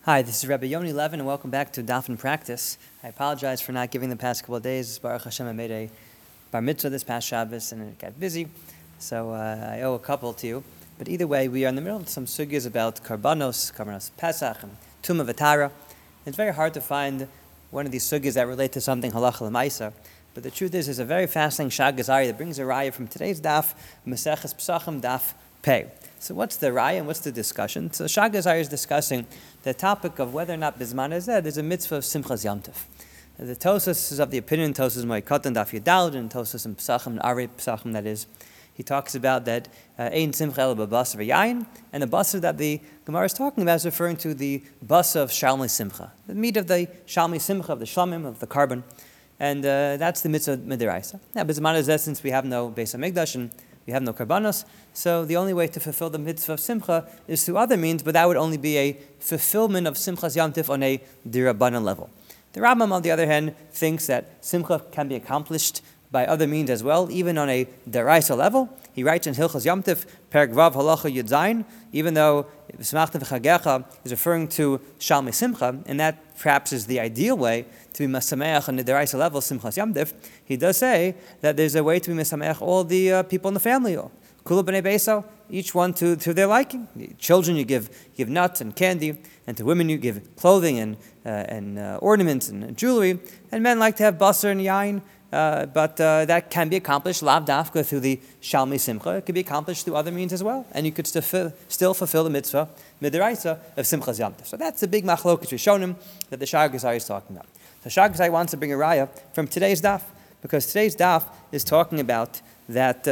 Hi, this is Rabbi Yoni Levin, and welcome back to Daf in Practice. I apologize for not giving the past couple of days. Baruch Hashem, I made a bar mitzvah this past Shabbos, and it got busy, so I owe a couple to you. But either way, we are in the middle of some sugyas about Karbanos Pesach, and Tumah V'Tara. It's very hard to find one of these sugyas that relate to something halacha l'maisa. But the truth is, there's a very fascinating Shag Gazari that brings a raya from today's Daf, Maseches Pesachim Daf Pei. So what's the raya and what's the discussion? So Shag Gazari is discussing the topic of whether or not Bizman Hazeh there's a mitzvah of Simchas Yom Tov. The Tosas is of the opinion, Tosas Mo'ikatan Daf Yudalad, and Tosas in Pesachim, and Ari Pesachim that is. He talks about that Ein Simcha El B'Basar V'Yayin, and the basar that the Gemara is talking about is referring to the basar of Shalmei Simcha, the meat of the Shalmei Simcha, of the Shlamim, of the carbon, and that's the mitzvah Midiraisa. Now, Bizman Hazeh, since we have no Beis HaMikdash and we have no karbanos, so the only way to fulfill the mitzvah of simcha is through other means, but that would only be a fulfillment of simchas Yom Tif on a d'Rabbanan level. The Rambam, on the other hand, thinks that simcha can be accomplished by other means as well, even on a d'Oraisa level. He writes in Hilchas Yom Tif, Perek Vav Halacha Yud Zayin, even though V'Smachta V'Chagecha is referring to Shalmei Simcha, and that perhaps is the ideal way to be Masameach on the d'Oraisa level, Simchas Yom Tif, he does say that there's a way to be Masameach all the people in the family. Kula b'nei beiso, each one to their liking. Children you give nuts and candy, and to women you give clothing and ornaments and jewelry. And men like to have basar and yain, but that can be accomplished lav dafka through the Shalmei Simcha. It can be accomplished through other means as well, and you could still fulfill the mitzvah midiraisa of Simchas Yom Tov. So that's the big machlokas Rishonim that the Shag Gazari is talking about. The Shag Gazari wants to bring a raya from today's daf, because today's daf is talking about that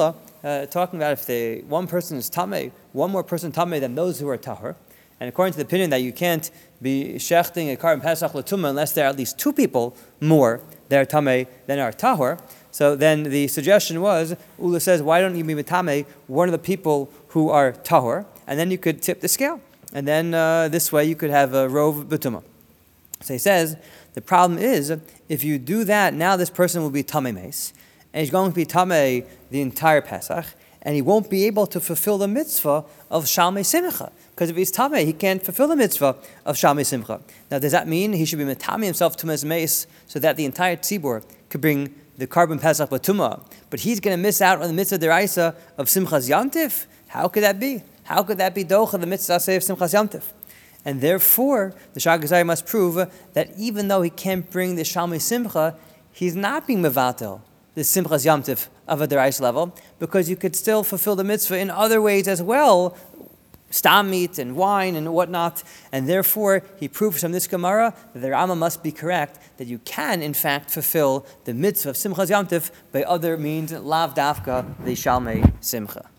talking about if one person is tamei, one more person tamei than those who are tahor. And according to the opinion that you can't be shechting a carbon pesach l'tumah unless there are at least two people more that are tamei than are tahor. So then the suggestion was, Ula says, why don't you be tamei one of the people who are tahor, and then you could tip the scale. And then this way you could have a rov b'tumah. So he says, the problem is, if you do that, now this person will be tamei meis, and he's going to be tamei the entire Pesach, and he won't be able to fulfill the mitzvah of Shalmei Simcha, because if he's tamei, he can't fulfill the mitzvah of Shalmei Simcha. Now, does that mean he should be metamei himself to meis so that the entire tzibur could bring the carbon Pesach b'tumah, but he's going to miss out on the mitzvah deraisa of Simchas Yom Tif? How could that be? How could that be docha the mitzvah of Simchas Yom Tif? And therefore, the Shag Gazari must prove that even though he can't bring the Shalmei Simcha, he's not being mevatel the Simchas Yom Tif of a deraisa level, because you could still fulfill the mitzvah in other ways as well, stam meat and wine and whatnot, and therefore he proves from this Gemara that the Rama must be correct, that you can in fact fulfill the mitzvah of Simchas Yom Tif by other means, lav dafka the Shalmei Simcha.